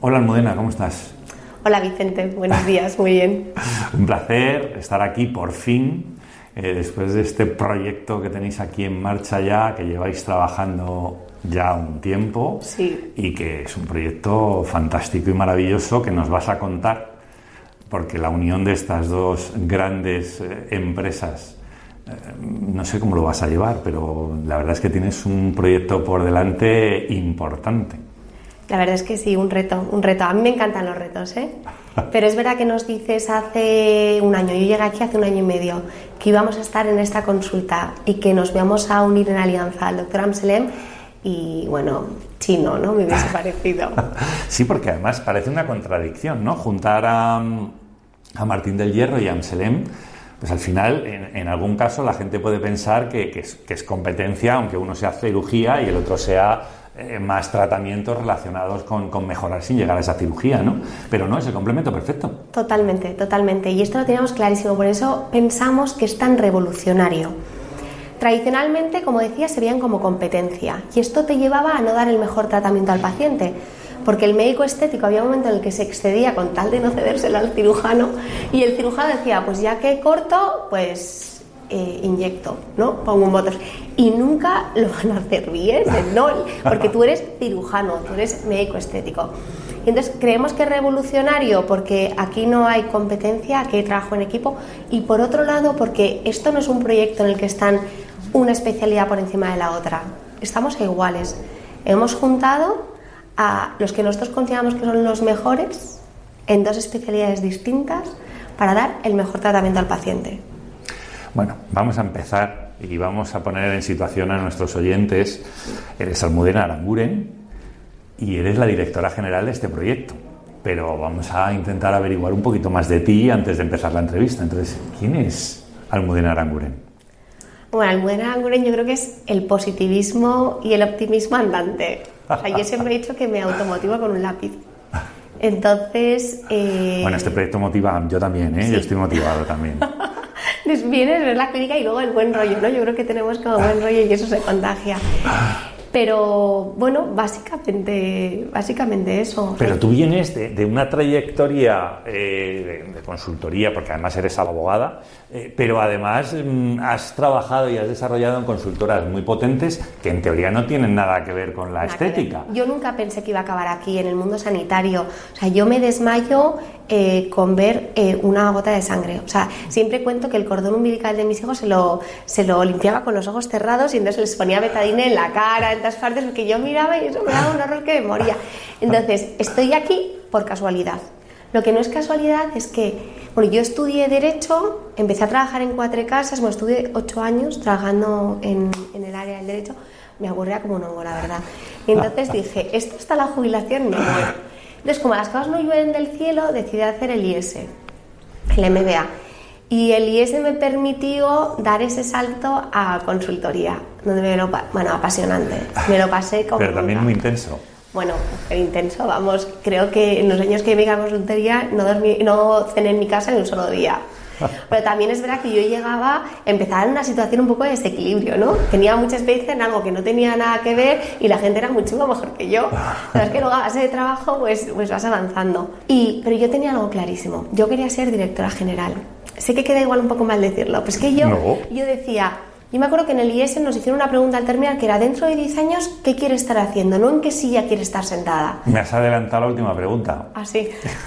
Hola Almudena, ¿cómo estás? Hola Vicente, buenos días, muy bien. Un placer estar aquí por fin, después de este proyecto que tenéis aquí en marcha ya, que lleváis trabajando ya un tiempo. Sí. Y que es un proyecto fantástico y maravilloso que nos vas a contar, porque la unión de estas dos grandes empresas, no sé cómo lo vas a llevar, pero la verdad es que tienes un proyecto por delante importante. La verdad es que sí, un reto. A mí me encantan los retos, ¿eh? Pero es verdad que nos dices hace un año, yo llegué aquí hace un año y medio, que íbamos a estar en esta consulta y que nos íbamos a unir en alianza al doctor Amselem y, bueno, chino, ¿no? Me hubiese parecido. Sí, porque además parece una contradicción, ¿no? Juntar a Martín del Hierro y a Amselem, pues al final, en algún caso, la gente puede pensar que es competencia, aunque uno sea cirugía y el otro sea más tratamientos relacionados con mejorar sin llegar a esa cirugía, ¿no? Pero no, es el complemento perfecto. Totalmente, totalmente. Y esto lo teníamos clarísimo, por eso pensamos que es tan revolucionario. Tradicionalmente, como decía, se veían como competencia y esto te llevaba a no dar el mejor tratamiento al paciente, porque el médico estético había un momento en el que se excedía con tal de no cedérselo al cirujano y el cirujano decía, pues ya que corto, pues inyecto, ¿no? Pongo un botox. Y nunca lo van a hacer bien, ¿no? Porque tú eres cirujano, tú eres médico estético. Y entonces creemos que es revolucionario porque aquí no hay competencia, aquí hay trabajo en equipo y por otro lado porque esto no es un proyecto en el que están una especialidad por encima de la otra. Estamos iguales. Hemos juntado a los que nosotros consideramos que son los mejores en dos especialidades distintas para dar el mejor tratamiento al paciente. Bueno, vamos a empezar y vamos a poner en situación a nuestros oyentes. Eres Almudena Aranguren y eres la directora general de este proyecto. Pero vamos a intentar averiguar un poquito más de ti antes de empezar la entrevista. Entonces, ¿quién es Almudena Aranguren? Bueno, Almudena Aranguren yo creo que es el positivismo y el optimismo andante. O sea, yo siempre he dicho que me automotivo con un lápiz. Entonces... Bueno, este proyecto motiva, yo también, ¿eh? Sí. Yo estoy motivado también. Vienes, ves la clínica y luego el buen rollo, ¿no? Yo creo que tenemos como buen rollo y eso se contagia. Pero, bueno, básicamente eso. Pero tú vienes de una trayectoria de consultoría, porque además eres abogada, pero además has trabajado y has desarrollado en consultoras muy potentes que en teoría no tienen nada que ver con la estética. Yo nunca pensé que iba a acabar aquí, en el mundo sanitario. O sea, yo me desmayo con ver una gota de sangre. O sea, siempre cuento que el cordón umbilical de mis hijos se lo limpiaba con los ojos cerrados y entonces les ponía betadine en la cara, en todas partes, porque yo miraba y eso me daba un horror que me moría. Entonces, estoy aquí por casualidad. Lo que no es casualidad es que, bueno, yo estudié Derecho, empecé a trabajar en 4 casas, bueno, estuve 8 años trabajando en el área del Derecho, me aburría como un hongo, la verdad. Y entonces dije, esto hasta la jubilación me muero. Entonces, como las cosas no llueven del cielo, decidí hacer el IS, el MBA. Y el IS me permitió dar ese salto a consultoría, donde apasionante. Me lo pasé como... Pero también muy intenso. Bueno, intenso, vamos, creo que en los años que me a consultoría no cené en mi casa ni un solo día. Pero también es verdad que yo llegaba, empezaba en una situación un poco de desequilibrio, ¿no? Tenía mucha experiencia en algo que no tenía nada que ver y la gente era muchísimo mejor que yo. Sabes que luego a base de trabajo pues vas avanzando. Pero yo tenía algo clarísimo, yo quería ser directora general. Sé que queda igual un poco mal decirlo, pero es que yo decía... Yo me acuerdo que en el IS nos hicieron una pregunta al terminar que era, dentro de 10 años, ¿qué quiere estar haciendo? No en qué silla quiere estar sentada. Me has adelantado la última pregunta. ¿Ah, sí?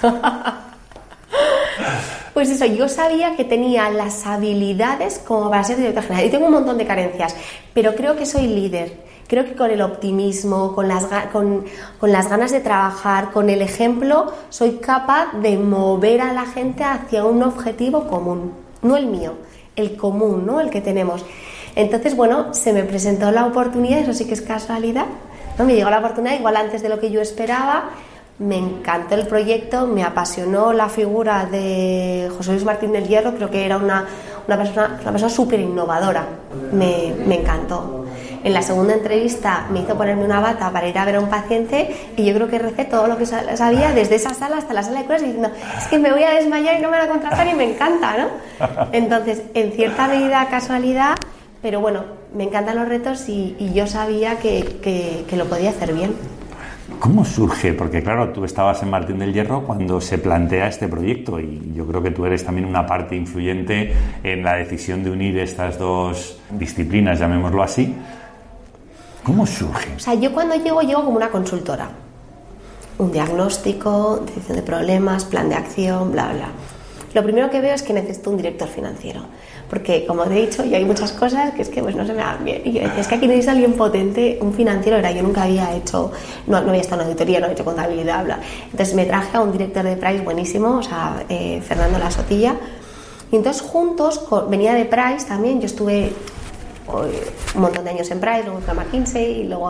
Pues eso, yo sabía que tenía las habilidades como para ser directora general. Y tengo un montón de carencias, pero creo que soy líder. Creo que con el optimismo, con las ganas de trabajar, con el ejemplo, soy capaz de mover a la gente hacia un objetivo común. No el mío, el común, ¿no? El que tenemos. Entonces, bueno, se me presentó la oportunidad, eso sí que es casualidad, ¿no? Me llegó la oportunidad igual antes de lo que yo esperaba, me encantó el proyecto, me apasionó la figura de José Luis Martín del Hierro, creo que era una persona súper innovadora, me encantó. En la segunda entrevista me hizo ponerme una bata para ir a ver a un paciente y yo creo que recé todo lo que sabía desde esa sala hasta la sala de curas diciendo, es que me voy a desmayar y no me van a contratar y me encanta, ¿no? Entonces, en cierta medida casualidad, pero bueno, me encantan los retos y yo sabía que lo podía hacer bien. ¿Cómo surge? Porque claro, tú estabas en Martín del Hierro cuando se plantea este proyecto y yo creo que tú eres también una parte influyente en la decisión de unir estas dos disciplinas, llamémoslo así. ¿Cómo surge? O sea, yo cuando llego como una consultora. Un diagnóstico, definición de problemas, plan de acción, bla, bla. Lo primero que veo es que necesito un director financiero. Porque, como te he dicho, yo hay muchas cosas que es que pues no se me dan bien. Y yo decía, es que aquí necesito a alguien potente, un financiero. Yo nunca había hecho, no había estado en auditoría, no había hecho contabilidad, bla. Entonces me traje a un director de Price buenísimo, o sea, Fernando La Sotilla. Y entonces juntos, venía de Price también, yo estuve un montón de años en Price, luego fui a McKinsey y luego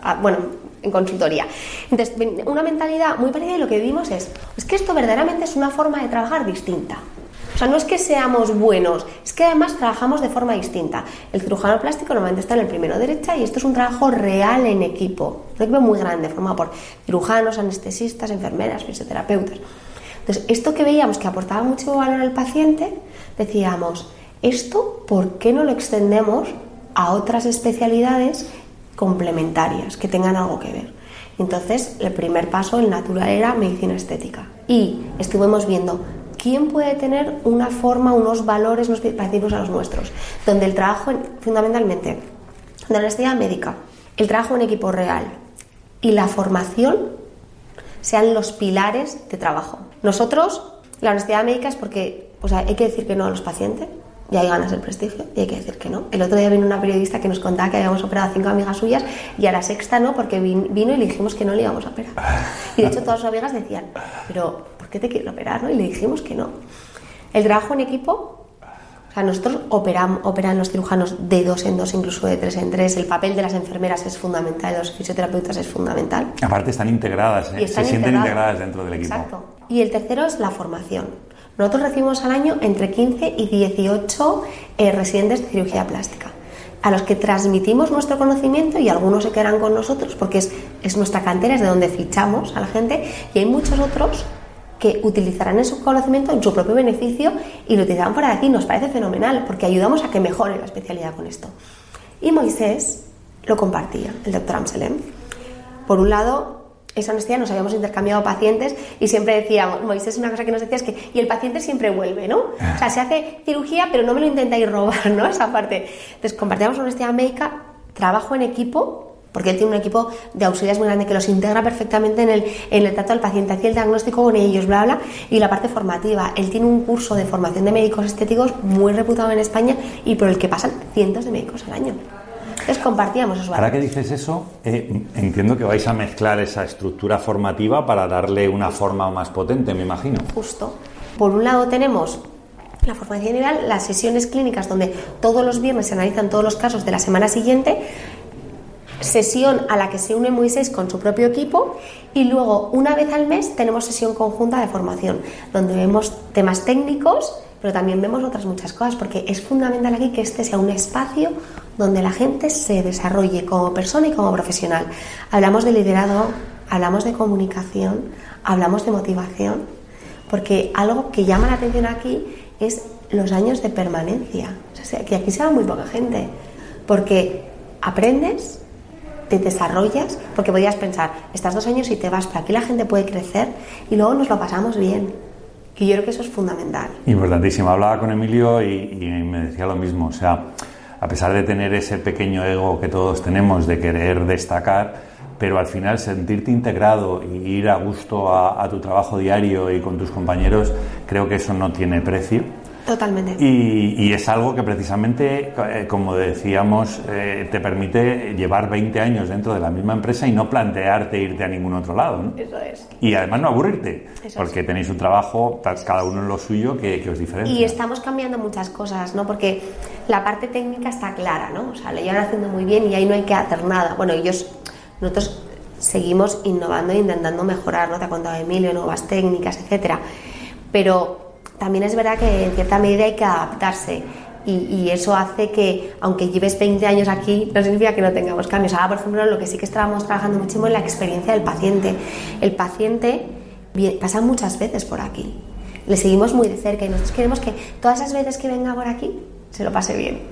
en consultoría. Entonces, una mentalidad muy parecida y lo que vimos es que esto verdaderamente es una forma de trabajar distinta. O sea, no es que seamos buenos, es que además trabajamos de forma distinta. El cirujano plástico normalmente está en el primero derecha y esto es un trabajo real en equipo. Un equipo muy grande, formado por cirujanos, anestesistas, enfermeras, fisioterapeutas. Entonces, esto que veíamos que aportaba mucho valor al paciente, decíamos, esto, ¿por qué no lo extendemos a otras especialidades complementarias que tengan algo que ver? Entonces, el primer paso, el natural, era medicina estética. Y estuvimos viendo quién puede tener una forma, unos valores parecidos a los nuestros, donde el trabajo, fundamentalmente, de la honestidad médica, el trabajo en equipo real y la formación sean los pilares de trabajo. Nosotros, la honestidad médica es porque hay que decir que no a los pacientes, y ahí ganas el prestigio, y hay que decir que no. El otro día vino una periodista que nos contaba que habíamos operado a 5 amigas suyas y a la sexta no, porque vino y le dijimos que no le íbamos a operar. Y de hecho todas sus amigas decían, pero ¿por qué te quieren operar? ¿No? Y le dijimos que no. El trabajo en equipo, o sea, nosotros operan los cirujanos de 2 en 2, incluso de 3 en 3. El papel de las enfermeras es fundamental, de los fisioterapeutas es fundamental. Aparte están integradas, se sienten integradas dentro del equipo. Exacto. Y el tercero es la formación. Nosotros recibimos al año entre 15 y 18 residentes de cirugía plástica, a los que transmitimos nuestro conocimiento y algunos se quedarán con nosotros porque es nuestra cantera, es de donde fichamos a la gente, y hay muchos otros que utilizarán ese conocimiento en su propio beneficio y lo utilizarán para decir, nos parece fenomenal porque ayudamos a que mejore la especialidad con esto. Y Moisés lo compartía, el doctor Amselem. Por un lado, esa honestidad, nos habíamos intercambiado pacientes y siempre decíamos, Moisés, una cosa que nos decía es que, y el paciente siempre vuelve, ¿no? O sea, se hace cirugía, pero no me lo intentáis robar, ¿no? Esa parte. Entonces, compartíamos honestidad médica, trabajo en equipo, porque él tiene un equipo de auxiliares muy grande que los integra perfectamente en el trato del paciente, hacía el diagnóstico con ellos, bla, bla, y la parte formativa. Él tiene un curso de formación de médicos estéticos muy reputado en España y por el que pasan cientos de médicos al año. Entonces compartíamos esos valores. Ahora que dices eso, entiendo que vais a mezclar esa estructura formativa para darle una forma más potente, me imagino. Justo. Por un lado tenemos la formación inicial, las sesiones clínicas donde todos los viernes se analizan todos los casos de la semana siguiente, sesión a la que se une Moisés con su propio equipo, y luego una vez al mes tenemos sesión conjunta de formación donde vemos temas técnicos, pero también vemos otras muchas cosas, porque es fundamental aquí que este sea un espacio donde la gente se desarrolle como persona y como profesional. Hablamos de liderazgo, hablamos de comunicación, hablamos de motivación, porque algo que llama la atención aquí es los años de permanencia. O sea, que aquí se va muy poca gente, porque aprendes, te desarrollas, porque podías pensar, estás 2 años y te vas, pero aquí la gente puede crecer y luego nos lo pasamos bien. Y yo creo que eso es fundamental. Importantísimo. Hablaba con Emilio y me decía lo mismo. O sea, a pesar de tener ese pequeño ego que todos tenemos de querer destacar, pero al final sentirte integrado y ir a gusto a tu trabajo diario y con tus compañeros, creo que eso no tiene precio. Totalmente. Y es algo que precisamente, como decíamos, te permite llevar 20 años dentro de la misma empresa y no plantearte irte a ningún otro lado, ¿no? Eso es. Y además no aburrirte, Eso porque es. tenéis un trabajo, cada uno en lo suyo, que os diferencia. Y estamos cambiando muchas cosas, ¿no? Porque la parte técnica está clara, ¿no? O sea, lo llevan haciendo muy bien y ahí no hay que hacer nada. Bueno, nosotros seguimos innovando e intentando mejorar, ¿no? Te ha contado Emilio, nuevas técnicas, etcétera. Pero también es verdad que en cierta medida hay que adaptarse y eso hace que, aunque lleves 20 años aquí, no significa que no tengamos cambios. Ahora, por ejemplo, lo que sí que estábamos trabajando muchísimo es la experiencia del paciente. El paciente pasa muchas veces por aquí, le seguimos muy de cerca y nosotros queremos que todas esas veces que venga por aquí se lo pase bien.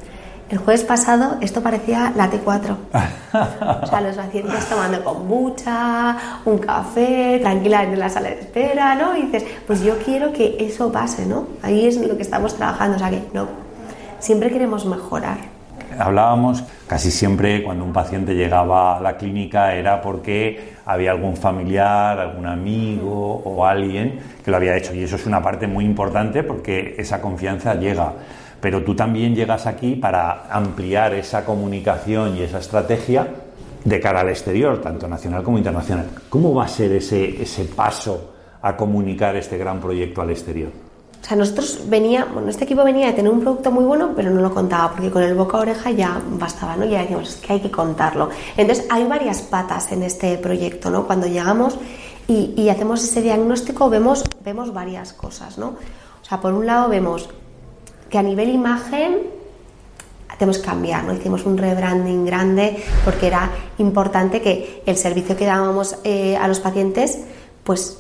El jueves pasado esto parecía la T4. O sea, los pacientes tomando kombucha, un café, tranquilamente en la sala de espera, ¿no? Y dices, pues yo quiero que eso pase, ¿no? Ahí es lo que estamos trabajando, o sea que no, siempre queremos mejorar. Hablábamos, casi siempre cuando un paciente llegaba a la clínica era porque había algún familiar, algún amigo o alguien que lo había hecho, y eso es una parte muy importante porque esa confianza llega. Pero tú también llegas aquí para ampliar esa comunicación y esa estrategia de cara al exterior, tanto nacional como internacional. ¿Cómo va a ser ese paso a comunicar este gran proyecto al exterior? O sea, este equipo venía de tener un producto muy bueno, pero no lo contaba, porque con el boca a oreja ya bastaba, ¿no? Ya decíamos, es que hay que contarlo. Entonces, hay varias patas en este proyecto, ¿no? Cuando llegamos y hacemos ese diagnóstico, vemos varias cosas, ¿no? O sea, por un lado vemos que a nivel imagen tenemos que cambiar, ¿no? Hicimos un rebranding grande porque era importante que el servicio que dábamos a los pacientes pues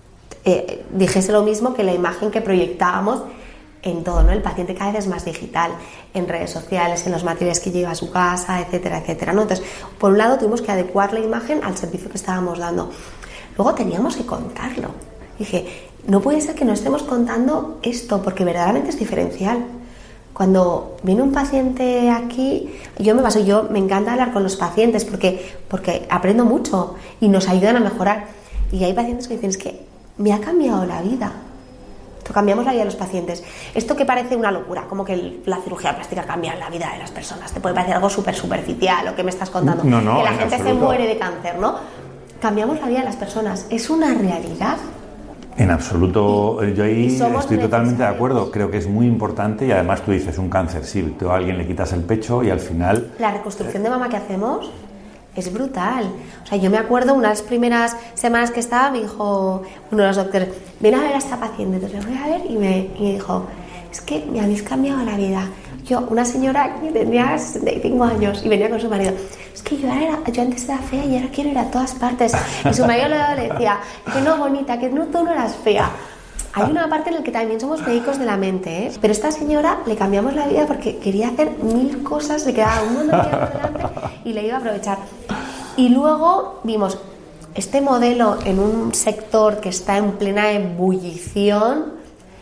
dijese lo mismo que la imagen que proyectábamos en todo, ¿no? El paciente cada vez es más digital, en redes sociales, en los materiales que lleva a su casa, etcétera, etcétera, ¿no? Entonces, por un lado tuvimos que adecuar la imagen al servicio que estábamos dando. Luego teníamos que contarlo. Dije, no puede ser que no estemos contando esto, porque verdaderamente es diferencial. Cuando viene un paciente aquí, yo me encanta hablar con los pacientes porque aprendo mucho y nos ayudan a mejorar. Y hay pacientes que dicen, es que me ha cambiado la vida. Cambiamos la vida de los pacientes. Esto que parece una locura, como que la cirugía plástica cambia la vida de las personas. Te puede parecer algo súper superficial lo que me estás contando. No, que la gente absoluto. se muere de cáncer, ¿no? Cambiamos la vida de las personas. Es una realidad. En absoluto, yo ahí estoy totalmente de acuerdo. Creo que es muy importante y además tú dices un cáncer, sí, tú a alguien le quitas el pecho y al final... La reconstrucción de mama que hacemos es brutal. O sea, yo me acuerdo unas primeras semanas que estaba, me dijo uno de los doctores, ven a ver a esta paciente. Entonces le voy a ver y me dijo, es que me habéis cambiado la vida. Yo, una señora que tenía 65 años y venía con su marido, es que yo antes era fea y ahora quiero ir a todas partes. Y su marido le decía, que no, bonita, que no, tú no eras fea. Hay una parte en la que también somos médicos de la mente, ¿eh? Pero a esta señora le cambiamos la vida porque quería hacer 1000 cosas, le quedaba un montón de tiempo delante y le iba a aprovechar. Y luego vimos este modelo en un sector que está en plena ebullición.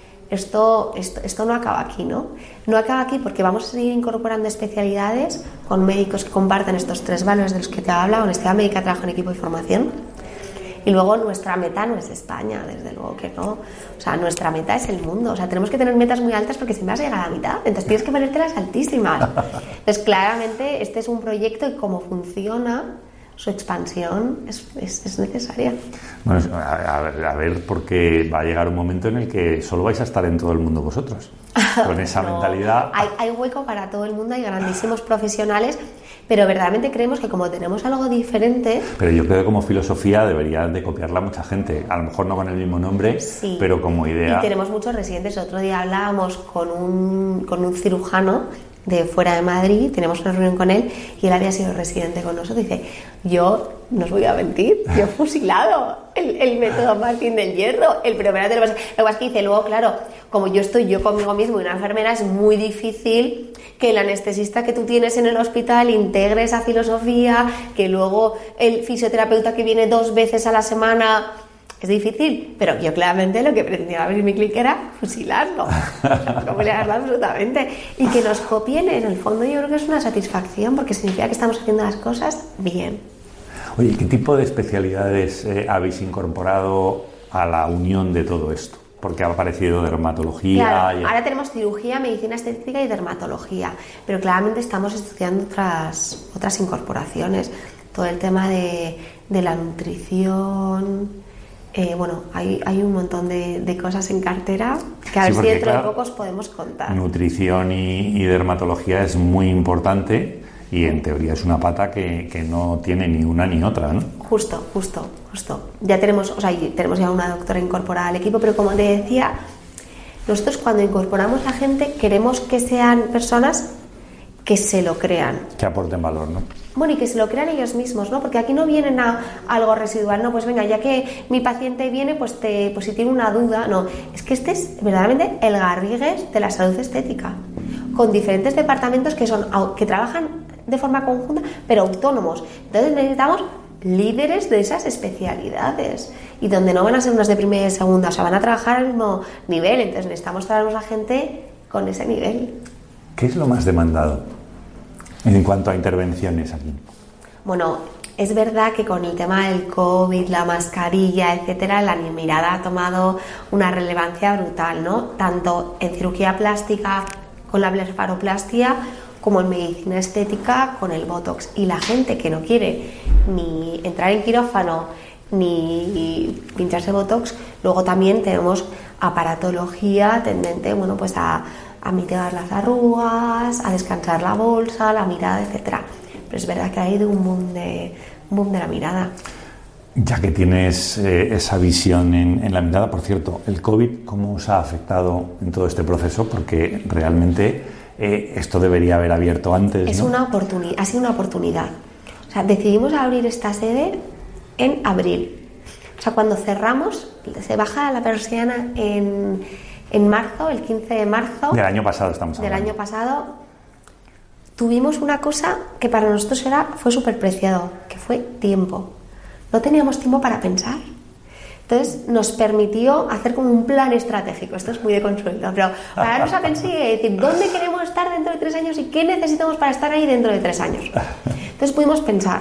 Esto no acaba aquí, ¿no? No acaba aquí porque vamos a seguir incorporando especialidades con médicos que compartan estos 3 valores de los que te he hablado: honestidad médica, trabajo en equipo y formación. Y luego nuestra meta no es España, desde luego que no. O sea, nuestra meta es el mundo. O sea, tenemos que tener metas muy altas porque si me vas a llegar a la mitad, entonces tienes que ponértelas altísimas. Entonces, claramente, este es un proyecto y cómo funciona, su expansión es necesaria. Bueno, a ver, porque va a llegar un momento en el que solo vais a estar en todo el mundo vosotros. Con esa mentalidad... Hay hueco para todo el mundo, hay grandísimos profesionales, pero verdaderamente creemos que como tenemos algo diferente... Pero yo creo que como filosofía debería de copiarla mucha gente. A lo mejor no con el mismo nombre, sí, pero como idea... Y tenemos muchos residentes. El otro día hablábamos con un cirujano de fuera de Madrid, tenemos una reunión con él y él había sido residente con nosotros. Dice, yo no os voy a mentir, yo he fusilado el método Martín del Hierro, el preparatorio. Lo que pasa es que dice, luego claro, como yo estoy yo conmigo mismo y una enfermera, es muy difícil que el anestesista que tú tienes en el hospital integre esa filosofía, que luego el fisioterapeuta que viene 2 veces a la semana... Es difícil, pero yo claramente lo que pretendía abrir mi clínica era fusilarlo, fusilarlo absolutamente. Y que nos copien, en el fondo yo creo que es una satisfacción porque significa que estamos haciendo las cosas bien. Oye, ¿qué tipo de especialidades habéis incorporado a la unión de todo esto? Porque ha aparecido dermatología... Claro, ahora tenemos cirugía, medicina estética y dermatología, pero claramente estamos estudiando otras incorporaciones. Todo el tema de la nutrición... bueno, hay un montón de cosas en cartera que a ver si dentro de poco os podemos contar. Nutrición y dermatología es muy importante y en teoría es una pata que no tiene ni una ni otra, ¿no? Justo. Ya tenemos ya una doctora incorporada al equipo, pero como te decía, nosotros cuando incorporamos a gente queremos que sean personas que se lo crean. Que aporten valor, ¿no? Bueno, y que se lo crean ellos mismos, ¿no? Porque aquí no vienen a algo residual, no, pues venga, ya que mi paciente viene, pues si tiene una duda, no. Es que este es verdaderamente el Garrigues de la salud estética. con diferentes departamentos que trabajan de forma conjunta, pero autónomos. Entonces necesitamos líderes de esas especialidades y donde no van a ser unas de primera y segunda, o sea, van a trabajar al mismo nivel. Entonces necesitamos traernos a gente con ese nivel. ¿Qué es lo más demandado en cuanto a intervenciones aquí? Bueno, es verdad que con el tema del COVID, la mascarilla, etcétera, la mirada ha tomado una relevancia brutal, ¿no? Tanto en cirugía plástica con la blefaroplastia como en medicina estética con el Botox. Y la gente que no quiere ni entrar en quirófano ni pincharse Botox, luego también tenemos aparatología tendente, bueno, pues a mitigar las arrugas, a descansar la bolsa, la mirada, etcétera. Pero es verdad que ha ido un boom de la mirada. Ya que tienes esa visión en la mirada, por cierto, el COVID, ¿cómo os ha afectado en todo este proceso? Porque realmente esto debería haber abierto antes, Es ¿no? ha sido una oportunidad. O sea, decidimos abrir esta sede en abril. O sea, cuando cerramos, se baja la persiana en marzo, el 15 de marzo. Del año pasado estamos hablando. Del año pasado. Tuvimos una cosa que para nosotros fue súper preciado, que fue tiempo. No teníamos tiempo para pensar. Entonces nos permitió hacer como un plan estratégico. Esto es muy de consulta, pero pararnos a pensar y decir dónde queremos estar dentro de 3 años y qué necesitamos para estar ahí dentro de 3 años. Entonces pudimos pensar.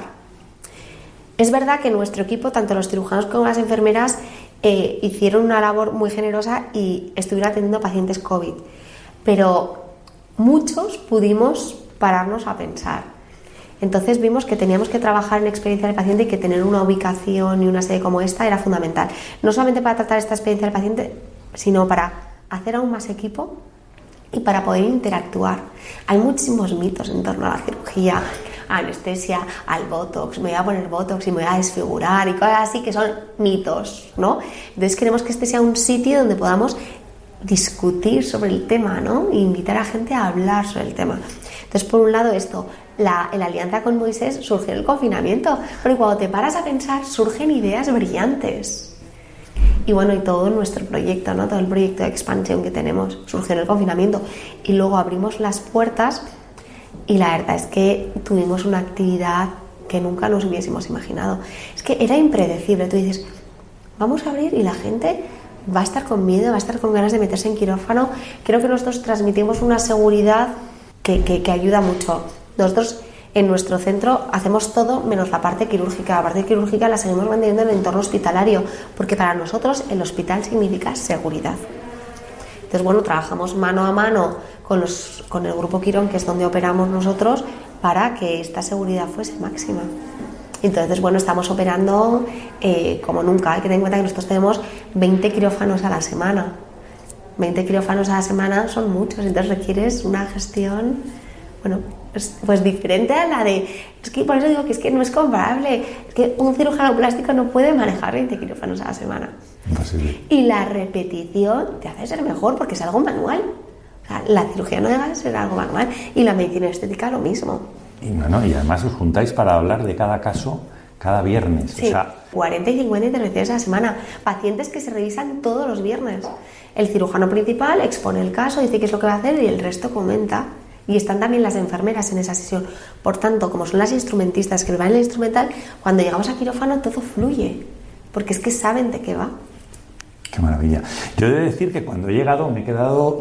Es verdad que nuestro equipo, tanto los cirujanos como las enfermeras, hicieron una labor muy generosa y estuvieron atendiendo pacientes COVID. Pero muchos pudimos pararnos a pensar. Entonces vimos que teníamos que trabajar en experiencia del paciente y que tener una ubicación y una sede como esta era fundamental. No solamente para tratar esta experiencia del paciente, sino para hacer aún más equipo y para poder interactuar. Hay muchísimos mitos en torno a la cirugía, a anestesia, al Botox. Me voy a poner Botox y me voy a desfigurar y cosas así que son mitos, ¿no? Entonces queremos que este sea un sitio donde podamos discutir sobre el tema, ¿no? E invitar a gente a hablar sobre el tema. Entonces, por un lado esto, la alianza con Moisés surgió en el confinamiento, porque cuando te paras a pensar surgen ideas brillantes. Y bueno, y todo nuestro proyecto, ¿no? Todo el proyecto de expansión que tenemos surgió en el confinamiento. Y luego abrimos las puertas y la verdad es que tuvimos una actividad que nunca nos hubiésemos imaginado. Es que era impredecible. Tú dices, vamos a abrir y la gente va a estar con miedo, va a estar con ganas de meterse en quirófano. Creo que nosotros transmitimos una seguridad que ayuda mucho. Nosotros en nuestro centro hacemos todo menos la parte quirúrgica. La parte quirúrgica la seguimos manteniendo en el entorno hospitalario, porque para nosotros el hospital significa seguridad. Entonces, bueno, trabajamos mano a mano con el grupo Quirón, que es donde operamos nosotros, para que esta seguridad fuese máxima. Entonces, bueno, estamos operando como nunca. Hay que tener en cuenta que nosotros tenemos 20 quirófanos a la semana. 20 quirófanos a la semana son muchos, entonces requieres una gestión, bueno, pues diferente a la de... Es que por eso digo que es que no es comparable. Es que un cirujano plástico no puede manejar 20 quirófanos a la semana. Imposible. Y la repetición te hace ser mejor porque es algo manual. O sea, la cirugía no deja de ser algo manual y la medicina estética lo mismo. Y bueno, y además os juntáis para hablar de cada caso cada viernes. Sí, o sea, 40 y 50 intervenciones a la semana. Pacientes que se revisan todos los viernes. El cirujano principal expone el caso, dice qué es lo que va a hacer y el resto comenta. Y están también las enfermeras en esa sesión. Por tanto, como son las instrumentistas que van en el instrumental, cuando llegamos a quirófano todo fluye. Porque es que saben de qué va. Qué maravilla. Yo he de decir que cuando he llegado me he quedado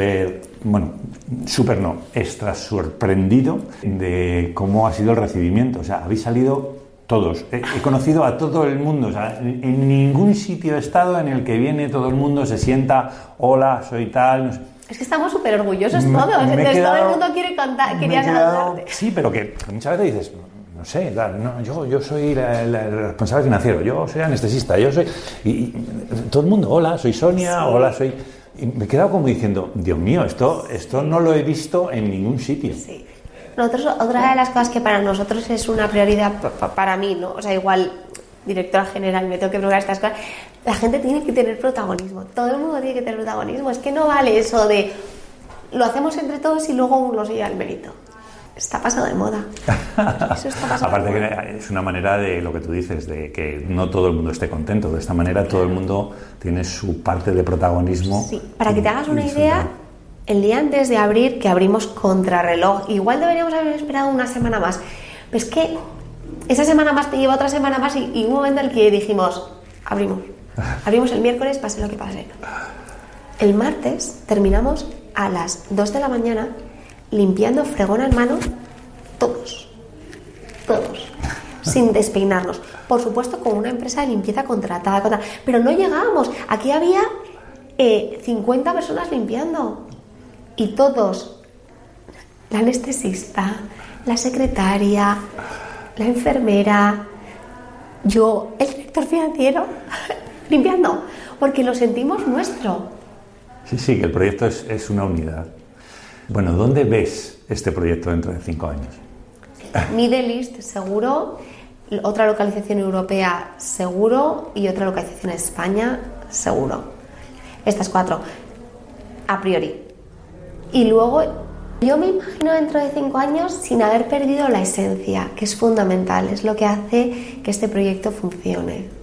extra sorprendido de cómo ha sido el recibimiento. O sea, habéis salido todos. He conocido a todo el mundo. O sea, en ningún sitio he estado en el que viene todo el mundo, se sienta, hola, soy tal, no sé. Es que estamos súper orgullosos todos. Entonces todo el mundo quería saludarte. Sí, pero que muchas veces dices... No sé, yo soy el responsable financiero, yo soy anestesista, yo soy... Y todo el mundo, hola, soy Sonia, sí. Hola, soy... Y me he quedado como diciendo, Dios mío, esto no lo he visto en ningún sitio. Sí. Nosotros, otra de las cosas que para nosotros es una prioridad, para mí, ¿no? O sea, igual, directora general, me tengo que preguntar estas cosas. La gente tiene que tener protagonismo, todo el mundo tiene que tener protagonismo. Es que no vale eso de lo hacemos entre todos y luego uno se lleva el mérito. Está pasado de moda. Eso está pasado. Aparte que es una manera de lo que tú dices, de que no todo el mundo esté contento. De esta manera todo el mundo tiene su parte de protagonismo. Sí, para que te hagas una idea, el día antes de abrir, que abrimos contrarreloj, igual deberíamos haber esperado una semana más, pero es que esa semana más te lleva otra semana más y un momento en el que dijimos, abrimos el miércoles, pase lo que pase. El martes terminamos a las 2 de la mañana limpiando fregona en mano todos, sin despeinarnos. Por supuesto con una empresa de limpieza contratada, pero no llegábamos. Aquí había 50 personas limpiando y todos, la anestesista, la secretaria, la enfermera, yo, el director financiero, limpiando, porque lo sentimos nuestro. Sí, que el proyecto es una unidad. Bueno, ¿dónde ves este proyecto dentro de 5 años? Middle East, seguro. Otra localización europea, seguro. Y otra localización en España, seguro. Estas 4, a priori. Y luego, yo me imagino dentro de 5 años sin haber perdido la esencia, que es fundamental, es lo que hace que este proyecto funcione.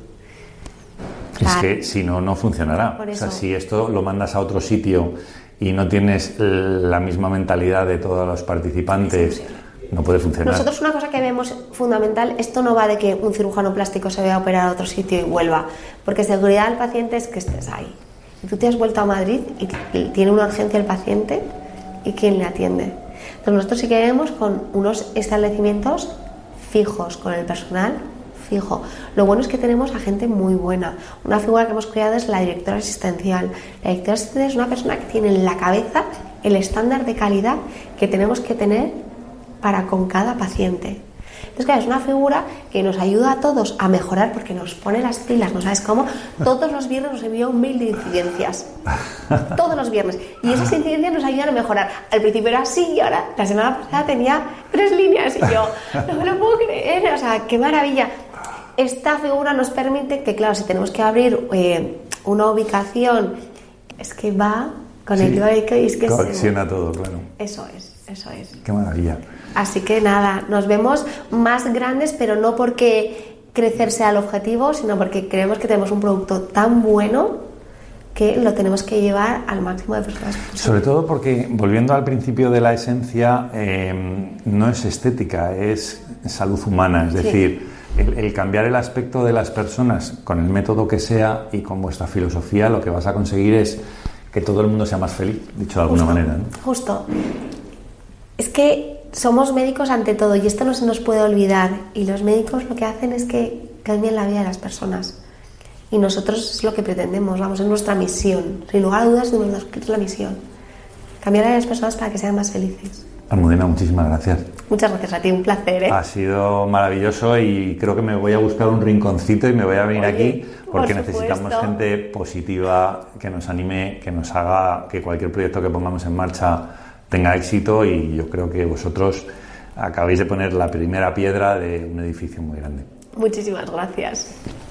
Es que si no, no funcionará. O sea, si esto lo mandas a otro sitio y no tienes la misma mentalidad de todos los participantes, no puede funcionar. Nosotros una cosa que vemos fundamental, esto no va de que un cirujano plástico se vaya a operar a otro sitio y vuelva, porque seguridad del paciente es que estés ahí. Y tú te has vuelto a Madrid y tiene una urgencia el paciente, ¿y quién le atiende? Entonces nosotros sí que vemos con unos establecimientos fijos, con el personal fijo. Lo bueno es que tenemos a gente muy buena. Una figura que hemos creado es la directora asistencial. La directora asistencial es una persona que tiene en la cabeza el estándar de calidad que tenemos que tener para con cada paciente. Entonces, claro, es una figura que nos ayuda a todos a mejorar porque nos pone las pilas, ¿no sabes cómo? Todos los viernes nos envía un mail de incidencias. Todos los viernes. Y esas incidencias nos ayudan a mejorar. Al principio era así y ahora, la semana pasada tenía 3 líneas y yo, no me lo puedo creer, o sea, qué maravilla. Esta figura nos permite que, claro, si tenemos que abrir una ubicación, es que va con el que es que coacciona todo, claro. Eso es. Qué maravilla. Así que nada, nos vemos más grandes, pero no porque crecer sea el objetivo, sino porque creemos que tenemos un producto tan bueno que lo tenemos que llevar al máximo de personas posible. Sobre todo porque, volviendo al principio de la esencia, no es estética, es salud humana, es decir, el cambiar el aspecto de las personas con el método que sea y con vuestra filosofía, lo que vas a conseguir es que todo el mundo sea más feliz, dicho de alguna manera, ¿no? Justo. Es que somos médicos ante todo y esto no se nos puede olvidar, y los médicos lo que hacen es que cambien la vida de las personas y nosotros es lo que pretendemos, vamos, es nuestra misión, sin lugar a dudas es la misión, cambiar la vida de las personas para que sean más felices. Almudena, muchísimas gracias. Muchas gracias a ti, un placer, ¿eh? Ha sido maravilloso y creo que me voy a buscar un rinconcito y me voy a venir aquí porque necesitamos gente positiva que nos anime, que nos haga que cualquier proyecto que pongamos en marcha tenga éxito, y yo creo que vosotros acabáis de poner la primera piedra de un edificio muy grande. Muchísimas gracias.